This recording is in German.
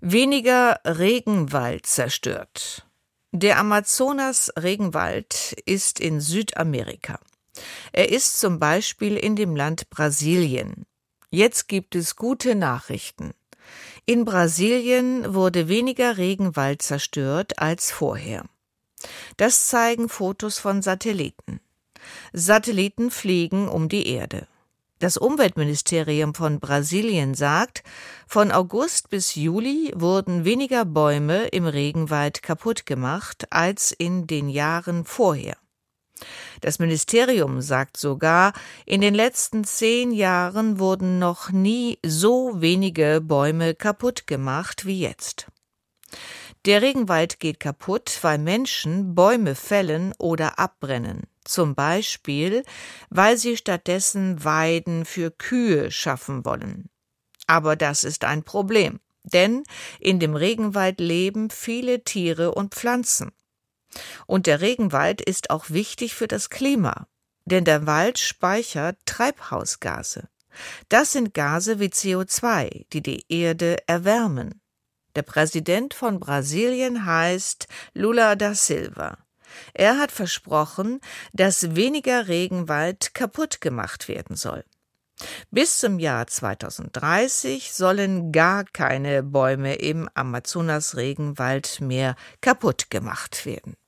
Weniger Regenwald zerstört. Der Amazonas-Regenwald ist in Südamerika. Er ist zum Beispiel in dem Land Brasilien. Jetzt gibt es gute Nachrichten. In Brasilien wurde weniger Regenwald zerstört als vorher. Das zeigen Fotos von Satelliten. Satelliten fliegen um die Erde. Das Umweltministerium von Brasilien sagt, von August bis Juli wurden weniger Bäume im Regenwald kaputt gemacht als in den Jahren vorher. Das Ministerium sagt sogar, in den letzten 10 Jahren wurden noch nie so wenige Bäume kaputt gemacht wie jetzt. Der Regenwald geht kaputt, weil Menschen Bäume fällen oder abbrennen. Zum Beispiel, weil sie stattdessen Weiden für Kühe schaffen wollen. Aber das ist ein Problem, denn in dem Regenwald leben viele Tiere und Pflanzen. Und der Regenwald ist auch wichtig für das Klima, denn der Wald speichert Treibhausgase. Das sind Gase wie CO2, die die Erde erwärmen. Der Präsident von Brasilien heißt Lula da Silva. Er hat versprochen, dass weniger Regenwald kaputt gemacht werden soll. Bis zum Jahr 2030 sollen gar keine Bäume im Amazonas-Regenwald mehr kaputt gemacht werden.